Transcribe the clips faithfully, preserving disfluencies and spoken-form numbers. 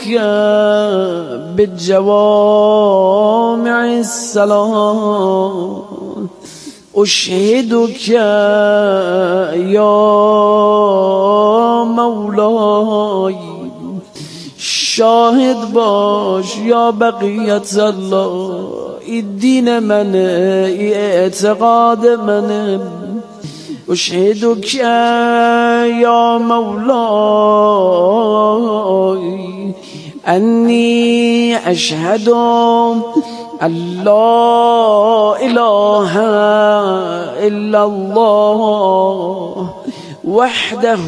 بالجوامع السلام أشهدك يا مولاي شاهد باش يا بقية الله الدين من اعتقاد من أشهدك يا مولاي أني أشهد أن لا إله إلا الله وحده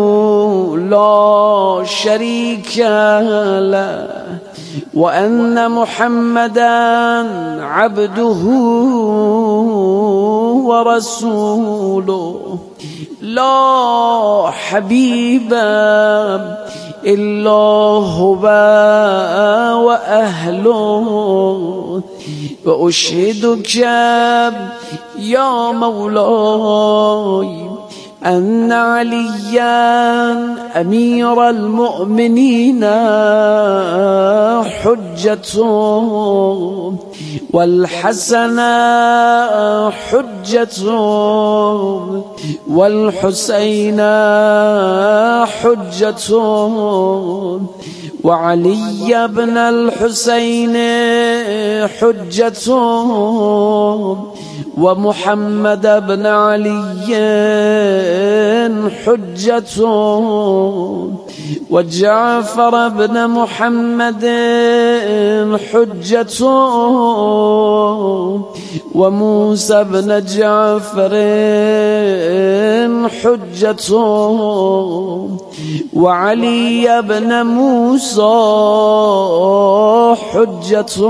لا شريك له وأن محمدا عبده ورسوله لا حبيب إلا هو وأهله وأشهدك يا مولاي أن عليا أمير المؤمنين حجة والحسن حجة والحسين حجة وعلي بن الحسين حجة ومحمد بن علي حجة وجعفر بن محمد حجة وموسى بن جعفر حجة وعلي بن موسى حجة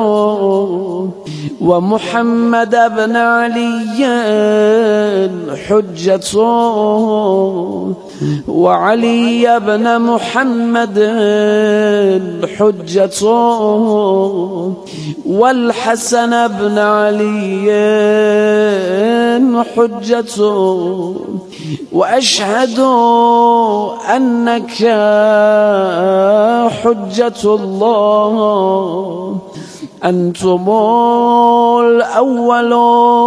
ومحمد بن علي حجة وعلي بن محمد حجة والحسن بن علي حجة وأشهد أنك حجة الله أنتم الأول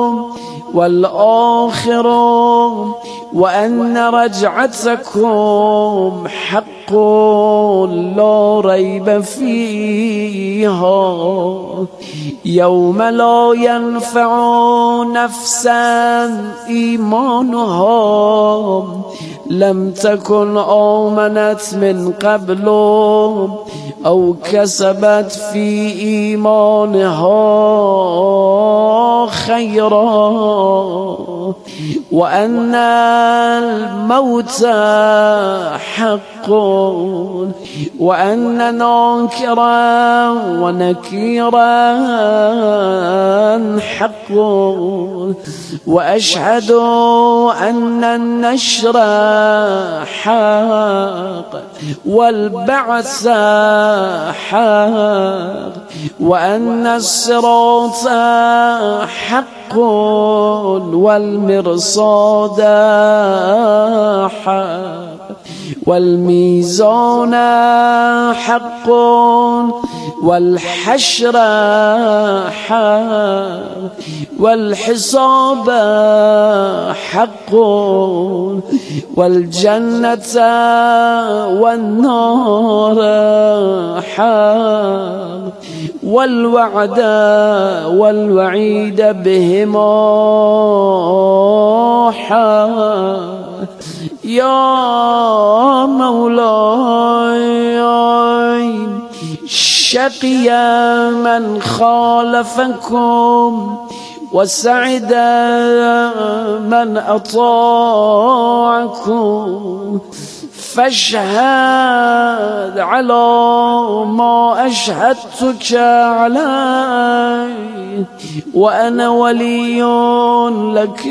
والآخر وأن رجعتكم حق لا ريب فيها يوم لا ينفع نفسا إيمانها لم تكن آمنت من قبل أو كسبت في إيمانها خيرا وأن الموت حق وأن ناكرا ونكيرا حق وأشهد أن النشر حق والبعث حق وأن الصراط حق والمرصاد حق والميزان حق والحشر حق والحساب حق والجنة والنار حق والوعد والوعيد بهما حق يا مولاي شقي من خالفكم وسعد من أطاعكم فاشهد على ما أشهدتك عليه وأنا ولي لك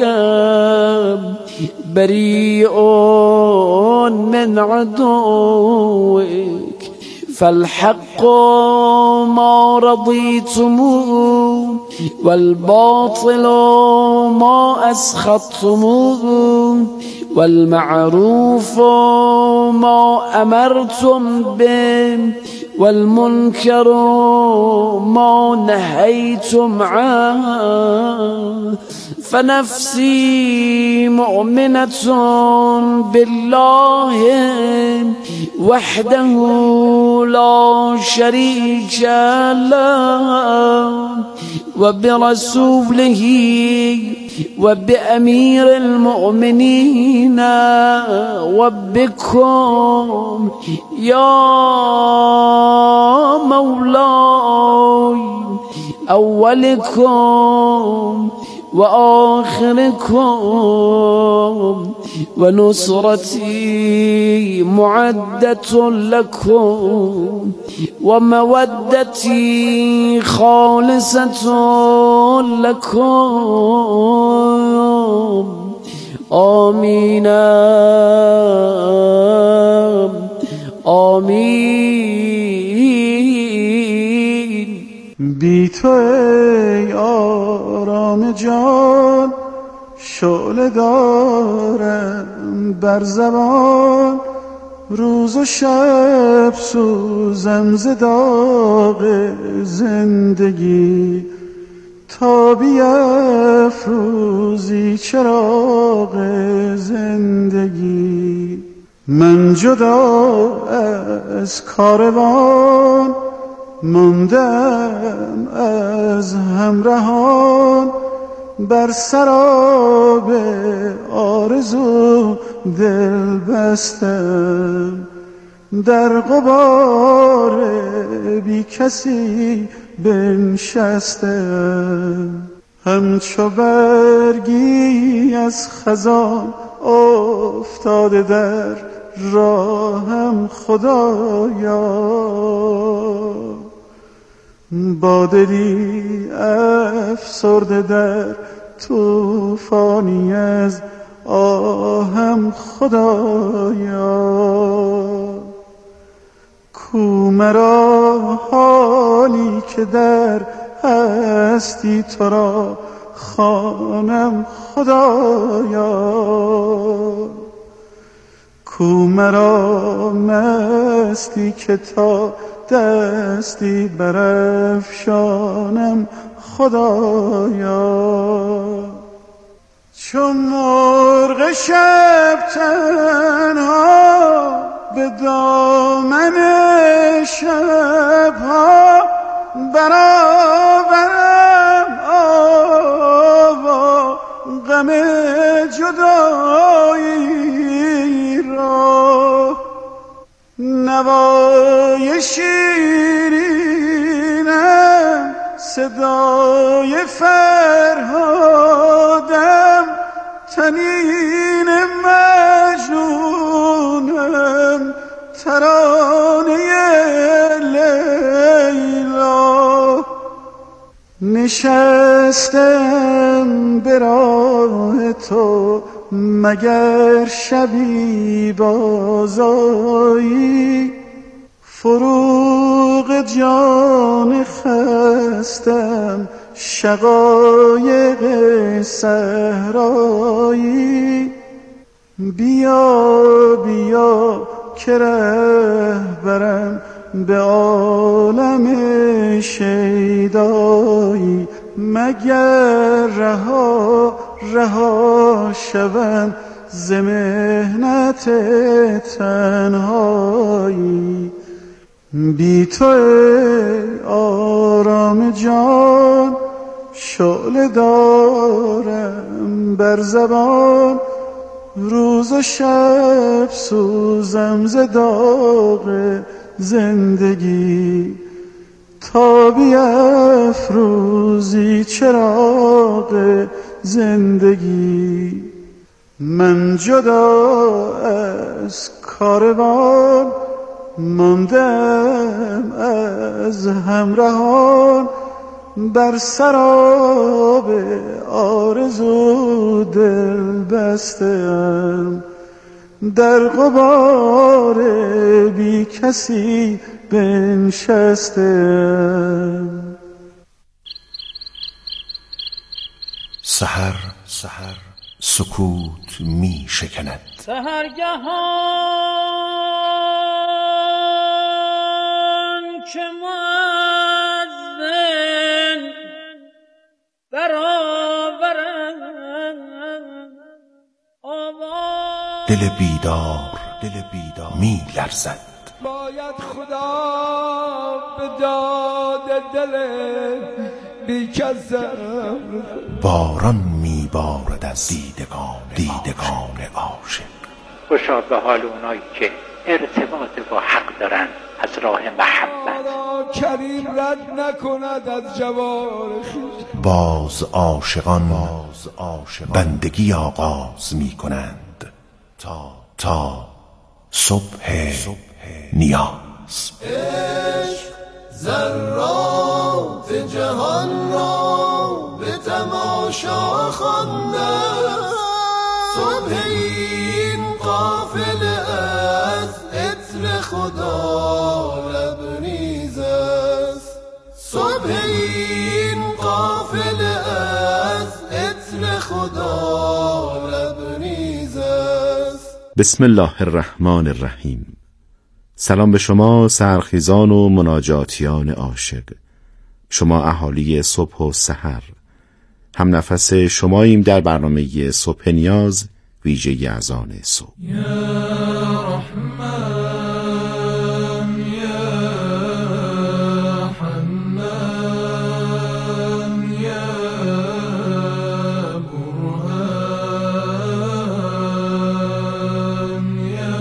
بريء من عدوك فالحق ما رضيتموه والباطل ما أسخطتموه والمعروف ما أمرتم به والمنكر ما نهيتم عنه فنفسي مؤمنة بالله وحده لا شريك له وبرسوله وبأمير المؤمنين وبكم يا مولاي أولكم وآخركم ونصرتي معدة لكم ومودتي خالصة لكم آمين آمين. بی تو ای آرام جان شعله دارم بر زبان روز و شب سوزم ز داغ زندگی تا بیفروزی چراغ زندگی من جدا از کاروان ماندم از همراهان بر سراب آرزو دل بستم در غبار بی کسی بنشستم همچو برگی از خزان افتاده در راهم خدایا با دلی افسرده در طوفانی از آهم خدایا کو مرا حالی که در هستی تو را خوانم خدایا کو مرا مستی که تا دستی برافشانم خدایا چون مرغ شب تنها به دامن شبها برآورم آوا غم جدایی را نوای شیرینم صدای فرهادم تنین مجنونم ترانه لیلا نشستم به راه تو مگر شبی بازایی فروغ جان خستم شقایق صحرایی بیا بیا که رهبرم به عالم شیدایی مگر رها رها شوم ز محنت تنهایی بی تو آرام جان شعله دارم بر زبان روز و شب سوزم ز داغ زندگی تا بیفروزی چراغ زندگی من جدا از کاروان ماندم از همراهان بر سراب آرزو دل بستم در غبار بی کسی بنشستم. سحر سحر سکوت می شکند. سحرگهان که مؤذن برآورد آواز، دل بیدار دل بیدار می لرزد. باید خدا به داد دل بیکسم. باران می بارد از دیدگان دیدگان عاشق. خوشا به حال اونایی که ارتباط با حق دارن از راه محبت. کریم رد نکند از جوار خویش. باز عاشقان باز عاشقان بندگی آغاز می کنند تا تا صبح نیاز. عشق ذرات جهان را به تماشا خوانده، صبح این قافله از عطر خدا لبریز است. صبح این قافله از عطر خدا لبریز است. بسم الله الرحمن الرحیم. سلام به شما سحرخیزان و مناجاتیان عاشق، شما اهالی صبح و سحر. هم نفس شماییم در برنامه صبح نیاز، ویژه از آن صبح. یا رحمن یا حنان یا برهان یا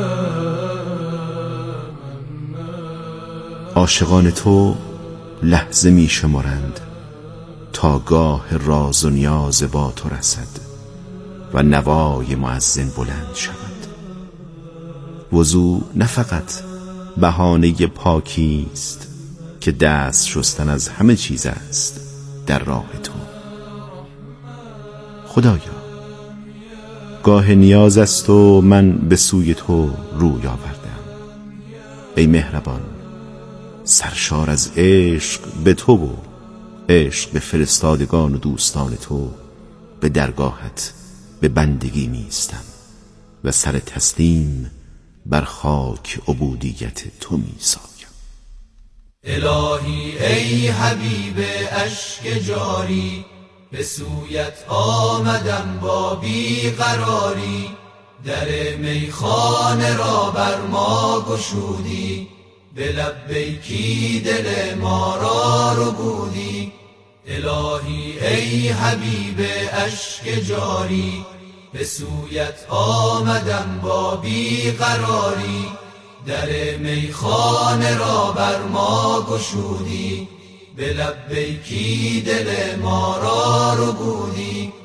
عاشقان تو لحظه می شمارند تا گاه راز و نیاز با تو رسد و نوای مؤذن بلند شود. وضو نه فقط بهانه پاکی است که دست شستن از همه چیز است در راه تو. خدایا، گاه نیاز است و من به سوی تو روی آوردم. ای مهربان، سرشار از عشق به تو و عشق به فرستادگان و دوستان تو، به درگاهت به بندگی میستم و سر تسلیم بر خاک عبودیت تو میسایم. الهی ای حبیب اشک جاری، به سویت آمدم با بیقراری. در میخانه را بر ما گشودی، به لبیکی دل ما را ربودی. الهی ای حبیب اشک جاری، به سویت آمدم با بیقراری. در میخانه را بر ما گشودی، به لبیکی دل ما را ربودی.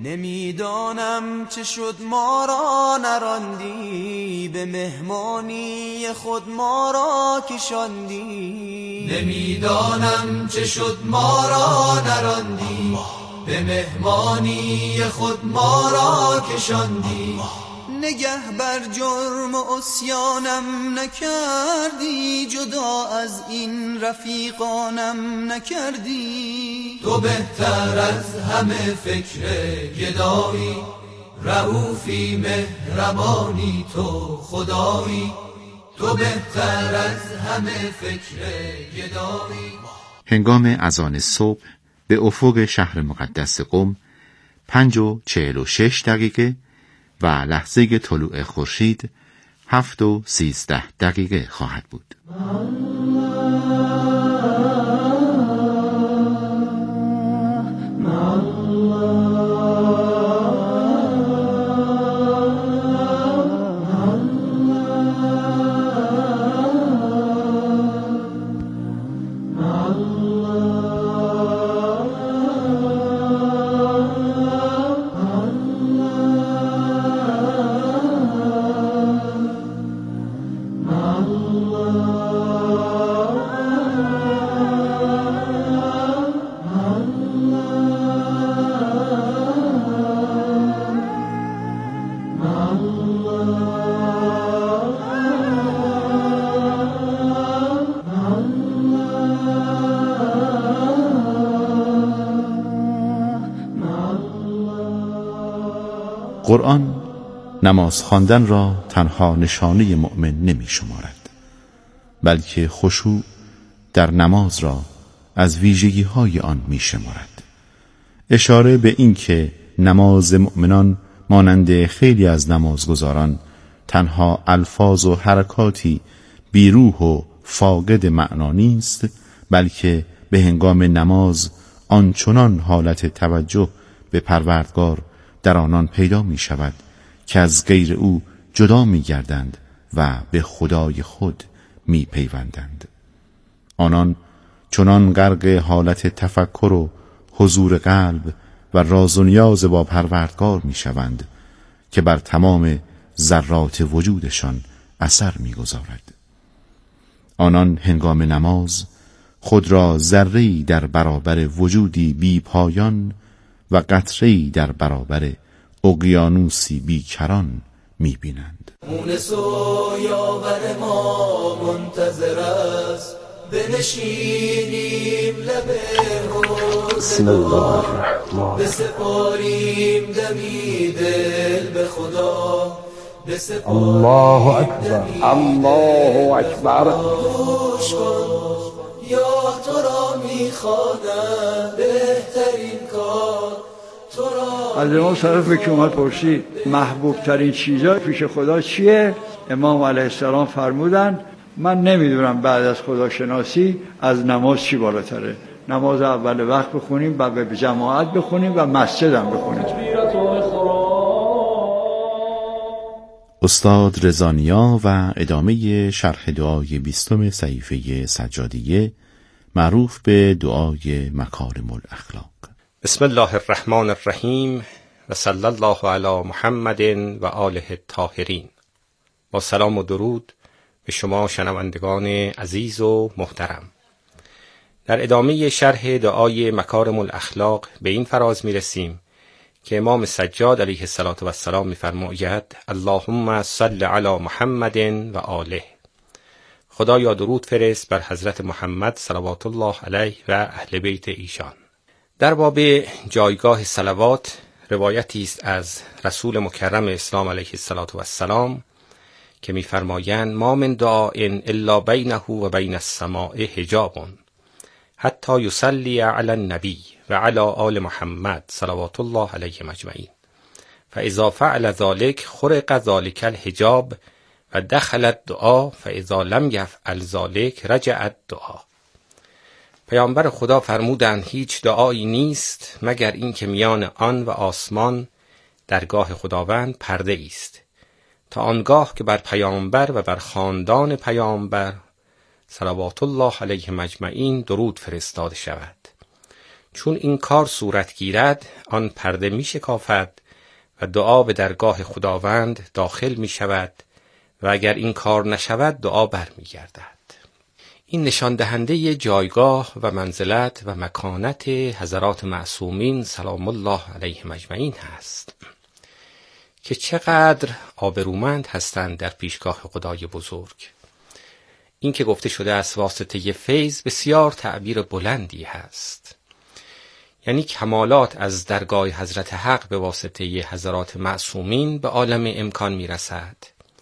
نمیدانم چه شد ما را نراندی، به مهمانی خود ما را کشاندی. نمیدانم چه شد ما را نراندی، به مهمانی خود ما را کشاندی. نگه بر جرم و عصیانم نکردی، جدا از این رفیقانم نکردی. تو بهتر از همه فکر گدایی، رئوفی مهربانی تو خدایی. تو بهتر از همه فکر گدایی. هنگام اذان صبح به افق شهر مقدس قم پنج و چهل و شش دقیقه و لحظه طلوع خورشید هفت و سیزده دقیقه خواهد بود. Allah قرآن نماز خواندن را تنها نشانه مؤمن نمی شمارد، بلکه خشوع در نماز را از ویژگی های آن می شمارد. اشاره به این که نماز مؤمنان مانند خیلی از نمازگزاران تنها الفاظ و حرکاتی بیروح و فاقد معنا نیست، بلکه به هنگام نماز آنچنان حالت توجه به پروردگار در آنان پیدا می شود که از غیر او جدا می گردند و به خدای خود می پیوندند. آنان چنان غرق حالت تفکر و حضور قلب و راز و نیاز با پروردگار می شوند که بر تمام ذرات وجودشان اثر می گذارد. آنان هنگام نماز خود را ذره‌ای در برابر وجودی بی پایان و قطره‌ای در برابر اقیانوسی بیکران می بینند. مونس و یاور ما منتظر است، بنشینیم لب بسم الله الرحمن بسپاریم دمی دل به خدا، الله اکبر الله اکبر. گوش کن یا تو را میخوانم بهترین کار تو را. از امام صادق که اومد پرسید محبوب ترین چیزا پیش خدا چیه؟ امام علیه السلام فرمودن من نمیدونم بعد از خداشناسی از نماز چی بالاتره. نماز اول وقت بخونیم و به جماعت بخونیم و مسجد هم بخونیم. استاد رضا نیا و ادامه شرح دعای بیستم صحیفه سجادیه معروف به دعای مکارم الاخلاق. بسم الله الرحمن الرحیم و صلی الله علی محمد و آله الطاهرین. با سلام و درود به شما شنوندگان عزیز و محترم. در ادامه شرح دعای مکارم الاخلاق به این فراز می رسیم که امام سجاد علیه السلام می فرماید اللهم صل علی محمد و آله. خدایا درود فرست بر حضرت محمد صلوات الله علیه و اهل بیت ایشان. در باب جایگاه صلوات روایتی است از رسول مکرم اسلام علیه السلام که می‌فرمایند ما من دعاء الا بینه و بین السماء حجاب حتی یصلی علی النبی و علی آل محمد صلوات الله علیهم اجمعین فاذا فعل ذلك خرق ذلك الحجاب و دخل الدعاء فاذا لم یفعل ذلك رجع الدعاء. پیامبر خدا فرمودند هیچ دعایی نیست مگر این که میان آن و آسمان درگاه خداوند پرده است تا آنگاه که بر پیامبر و بر خاندان پیامبر صلوات الله علیهم اجمعین درود فرستاده شود. چون این کار صورت گیرد آن پرده می شکافد و دعا به درگاه خداوند داخل می شود و اگر این کار نشود دعا بر می گردد. این نشان دهنده جایگاه و منزلت و مکانت حضرات معصومین سلام الله علیهم اجمعین هست که چقدر آبرومند هستند در پیشگاه خدای بزرگ. این که گفته شده است واسطه فیض بسیار تعبیر بلندی هست، یعنی کمالات از درگاه حضرت حق به واسطه حضرات معصومین به عالم امکان می رسد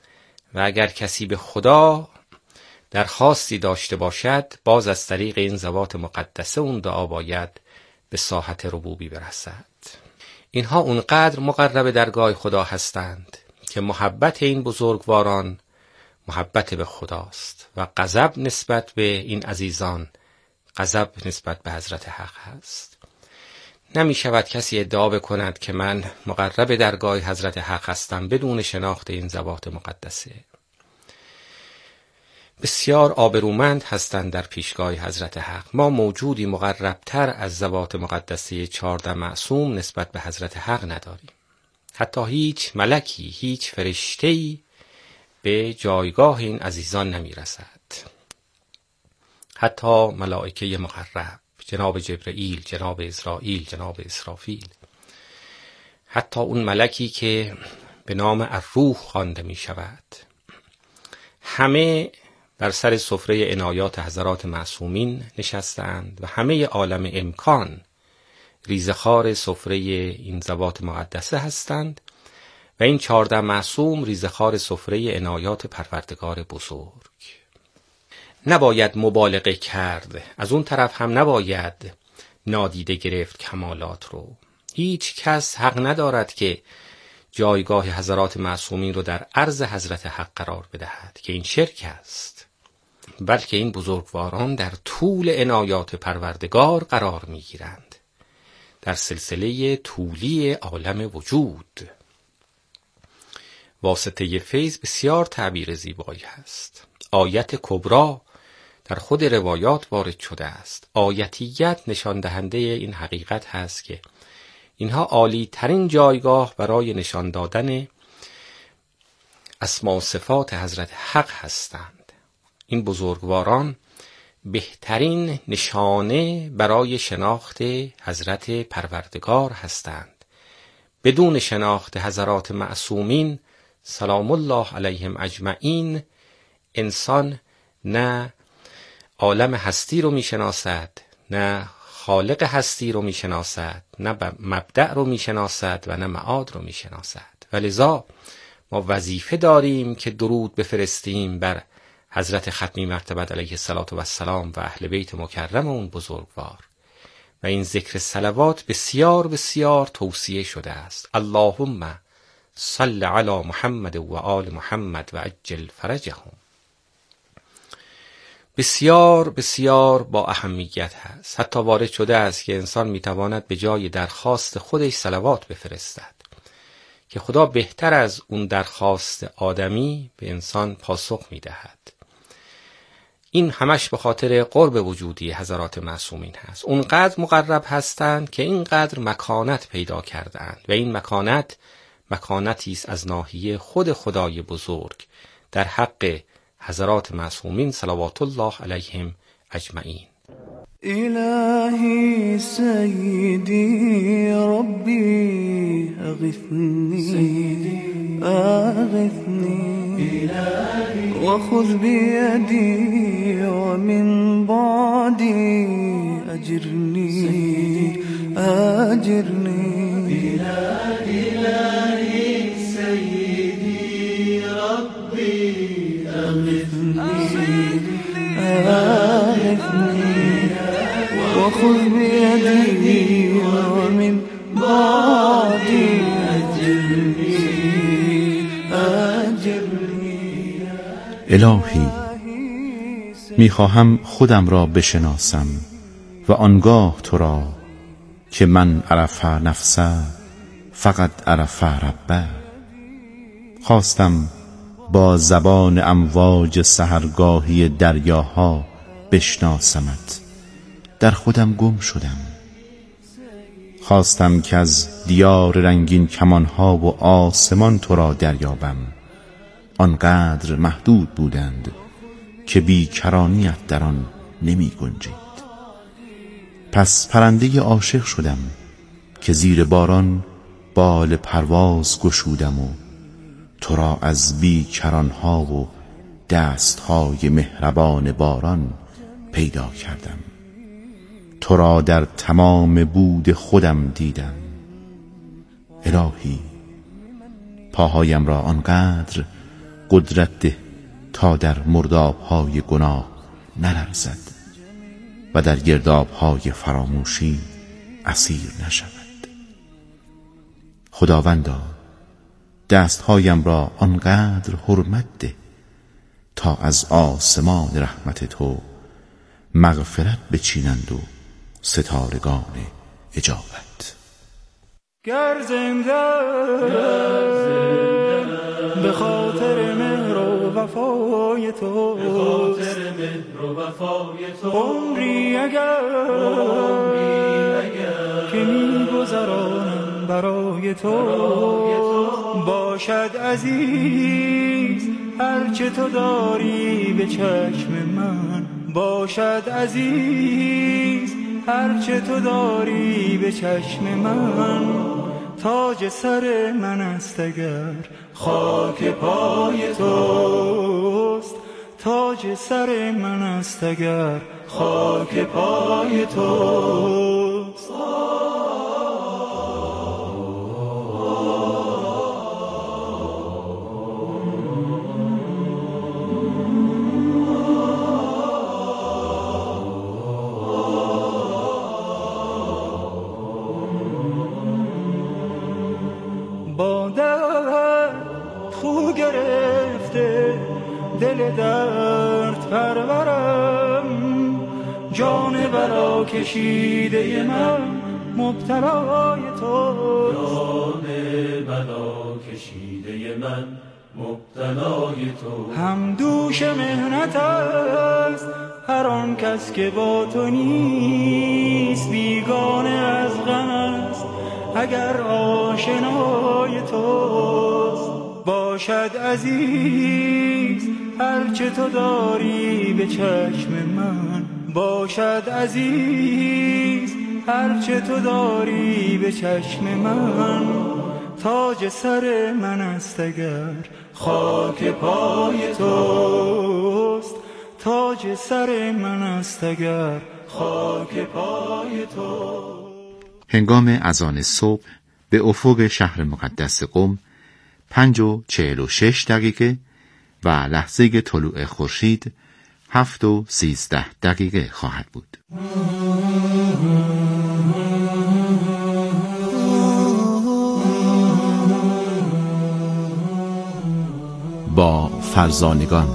و اگر کسی به خدا درخواستی داشته باشد باز از طریق این ذوات مقدسه اون دعا باید به ساحت ربوبی برسد. اینها اونقدر مقرب درگاه خدا هستند که محبت این بزرگواران محبت به خداست و غضب نسبت به این عزیزان غضب نسبت به حضرت حق هست. نمی شود کسی ادعا بکند که من مقرب درگاه حضرت حق هستم بدون شناخت این ذوات مقدسه. بسیار آبرومند هستند در پیشگاه حضرت حق. ما موجودی مقربتر از ذوات مقدسه چهارده معصوم نسبت به حضرت حق نداریم. حتی هیچ ملکی، هیچ فرشته‌ای به جایگاه این عزیزان نمی رسد. حتی ملائکه مقرب، جناب جبرئیل، جناب اسرائیل، جناب اسرافیل، حتی اون ملکی که به نام الروح خوانده می شود، همه بر سر سفره عنایات حضرات معصومین نشستند و همه عالم امکان ریزخوار سفره این ذوات مقدسه هستند و این چهارده معصوم ریزخوار سفره عنایات پروردگار بزرگ. نباید مبالغه کرد، از اون طرف هم نباید نادیده گرفت کمالات رو. هیچ کس حق ندارد که جایگاه حضرات معصومین رو در عرض حضرت حق قرار بدهد که این شرک است، بلکه این بزرگواران در طول عنایات پروردگار قرار میگیرند، در سلسله طولی عالم وجود. واسطه فیض بسیار تعبیر زیبایی هست. آیت کبرا در خود روایات وارد شده است. آیتیت نشان دهنده این حقیقت هست که اینها عالی ترین جایگاه برای نشان دادن اسما و صفات حضرت حق هستند. این بزرگواران بهترین نشانه برای شناخت حضرت پروردگار هستند. بدون شناخت حضرات معصومین سلام الله علیهم اجمعین انسان نه عالم هستی رو میشناسد، نه خالق هستی رو میشناسد، نه مبدأ رو میشناسد و نه معاد رو میشناسد. ولذا ما وظیفه داریم که درود بفرستیم بر حضرت ختمی مرتبت علیه الصلاة و السلام و اهل بیت مکرم اون بزرگوار. و این ذکر صلوات بسیار بسیار توصیه شده است. اللهم صل علی محمد و آل محمد و عجل فرجهم. بسیار بسیار با اهمیت هست. حتی وارد شده است که انسان میتواند به جای درخواست خودش صلوات بفرستد که خدا بهتر از اون درخواست آدمی به انسان پاسخ میدهد. این همش به خاطر قرب وجودی حضرات معصومین هست. اونقدر مقرب هستند که اینقدر مکانت پیدا کردند و این مکانت مکانتی است از ناحیه خود خدای بزرگ در حق حضرات معصومین صلوات الله علیهم اجمعین. إلهي سيدي ربي أغثني أغثني وخذ بيدي ومن بعدي أجرني أجرني إلهي سيدي ربي أغثني أغثني وخذ بيدي ومن بعدي أجرني أجرني. الهی میخواهم خودم را بشناسم و آنگاه تو را که من عرف نفسه فقط عرف ربه. خواستم با زبان امواج سحرگاهی دریاها بشناسمت، در خودم گم شدم. خواستم که از دیار رنگین کمانها و آسمان تو را دریابم، آنقدر محدود بودند که بیکرانیت در آن نمی گنجید. پس پرنده عاشق شدم که زیر باران بال پرواز گشودم و تو را از بیکرانها و دستهای مهربان باران پیدا کردم. تو را در تمام بود خودم دیدم. الهی پاهایم را آنقدر قدرت ده تا در مرداب‌های گناه نلرزد و در گرداب‌های فراموشی اسیر نشود. خداوندا دستهایم را آنقدر حرمت ده تا از آسمان رحمت تو مغفرت بچینند و ستارگان اجابت. گر زنده به خاطر مهر و وفای تو، عمری اگر که می‌گذرانم برای تو، باشد عزیز هرچه تو داری به چشم من، باشد عزیز هرچه تو داری به چشم من. تاج سر من است اگر خاک پای توست، تاج سر من است اگر خاک پای توست. گرفته دل درد پرورم، جان بلا کشیده من مبتلای تو، جان بلا کشیده من مبتلای تو. هم دوش مهنت است هر آن کس که با تو نیست، بیگانه از غم است اگر آشنای توست. باشد عزیز هرچه تو داری به چشم من، باشد عزیز هرچه تو داری به چشم من. تاج سر من است اگر خاک پای توست، تاج سر من است اگر خاک پای تو. هنگام اذان صبح به افق شهر مقدس قم پنج و چهل و شش دقیقه و لحظه طلوع خورشید هفت و سیزده دقیقه خواهد بود. با فرزانگان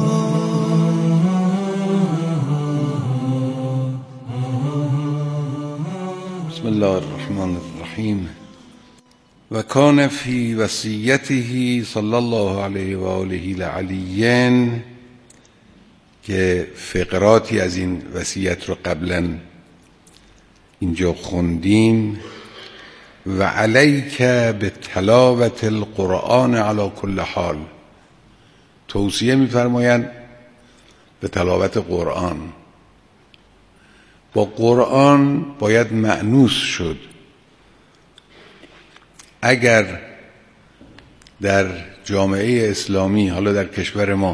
بسم الله الرحمن الرحیم. و کان فی وصیته صلی الله علیه و آله العلیین، که فقراتی از این وصیت رو قبلا اینجا خوندیم. و علیک به تلاوت القرآن علی کل حال، توصیه می‌فرمایند به تلاوت قرآن. با قرآن باید مأنوس شد. اگر در جامعه اسلامی، حالا در کشور ما،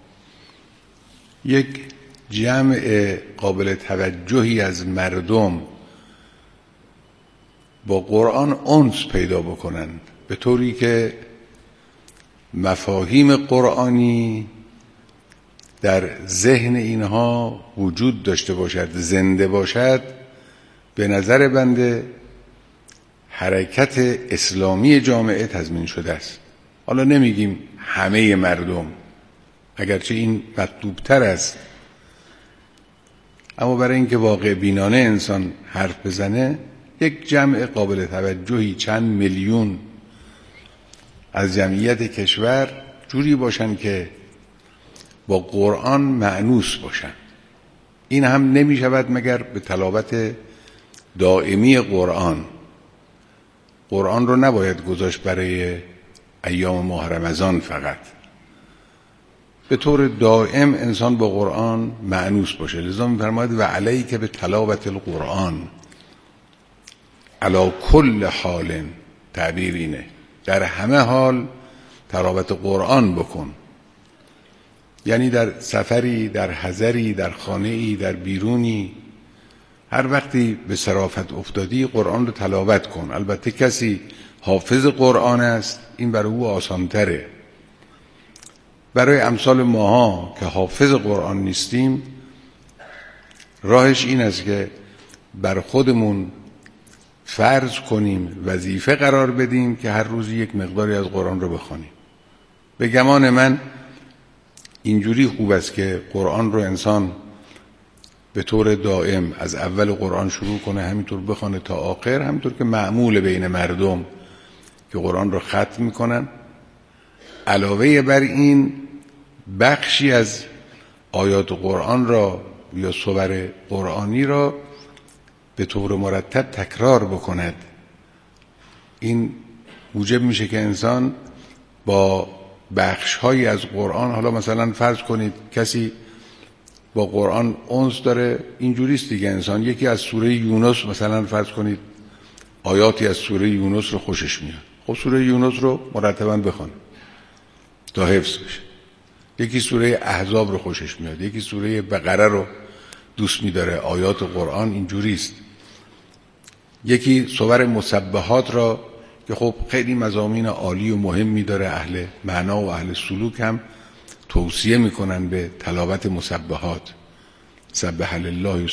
یک جمع قابل توجهی از مردم با قرآن انس پیدا بکنند، به طوری که مفاهیم قرآنی در ذهن اینها وجود داشته باشد، زنده باشد، به نظر بنده حرکت اسلامی جامعه تضمین شده است. حالا نمیگیم همه مردم، اگرچه این مطلوبتر است، اما برای اینکه واقع بینانه انسان حرف بزنه، یک جمع قابل توجهی، چند میلیون از جمعیت کشور جوری باشن که با قرآن مأنوس باشن. این هم نمی شود مگر به تلاوت دائمی قرآن. قرآن رو نباید گذاشت برای ایام ماه رمضان فقط، به طور دائم انسان با قرآن مأنوس باشه. لذا می فرماید و علیک به تلاوت القرآن علی کل حال، تعبیر اینه، در همه حال تلاوت قرآن بکن. یعنی در سفری، در حضری، در خانه‌ای، در بیرونی، هر وقتی به صرافت افتادی قرآن رو تلاوت کن. البته کسی حافظ قرآن است، این برای او آسان‌تره. برای امثال ماها که حافظ قرآن نیستیم، راهش این است که بر خودمون فرض کنیم، وظیفه قرار بدیم که هر روز یک مقداری از قرآن رو بخوانیم. به گمان من اینجوری خوب است که قرآن رو انسان به طور دائم از اول قرآن شروع کنه، همینطور بخونه تا آخر، همینطور که معمول بین مردم که قرآن رو ختم میکنن. علاوه بر این بخشی از آیات قرآن را یا سور قرآنی را به طور مرتب تکرار بکند. این موجب میشه که انسان با بخش‌هایی از قرآن، حالا مثلا فرض کنید کسی با قرآن انس داره، اینجوریست دیگه، انسان یکی از سوره یونس مثلا فرض کنید آیاتی از سوره یونس رو خوشش میاد، خب سوره یونس رو مرتباً بخونه تا حفظ بشه. یکی سوره احزاب رو خوشش میاد، یکی سوره بقره رو دوست می‌داره. آیات قرآن اینجوریست. یکی سور مسبحات را که خب خیلی مضامین عالی و مهمی داره، اهل معنا و اهل سلوک هم توصیه میکنن به تلاوت مسبحات. سبح لله